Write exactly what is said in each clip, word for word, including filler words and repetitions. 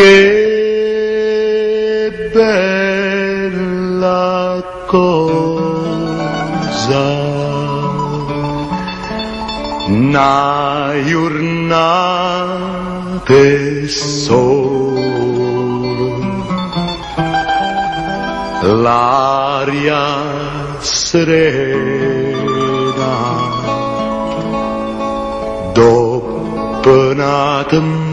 Che bella cosa, una giornata sola, l'aria serena, dopo una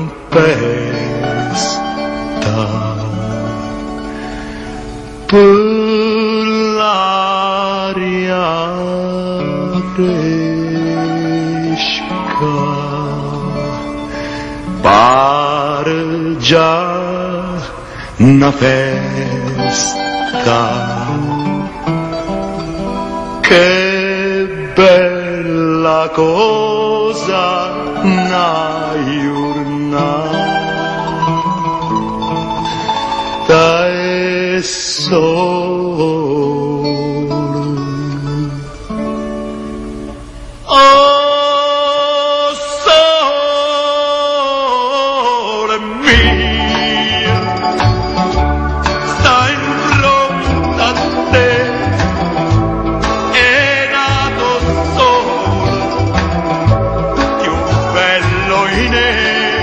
tempesta, per l'aria fresca, pare già una festa. Che bella cosa una giornata e sole. Oh, sole mio, stai in fronte a te, è nato sole, più bello in è.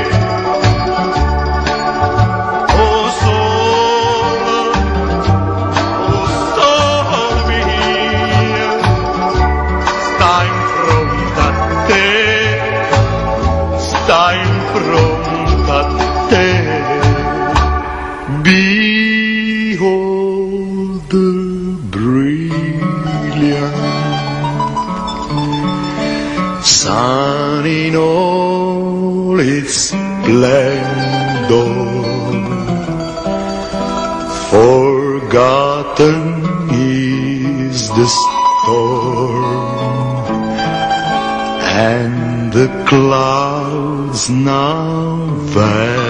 Oh sole, oh sole mio, stai in fronte a te, stai in fronte a te. Behold the brilliant sun in all its splendor. Forgotten is the storm, and the clouds now vanish.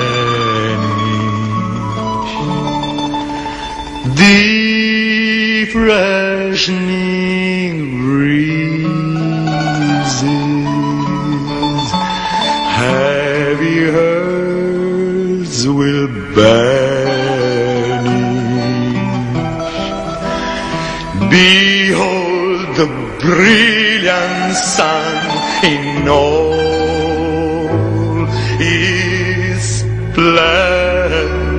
The freshening breezes, heavy herds will banish. Behold the brilliant sun in all his splendor.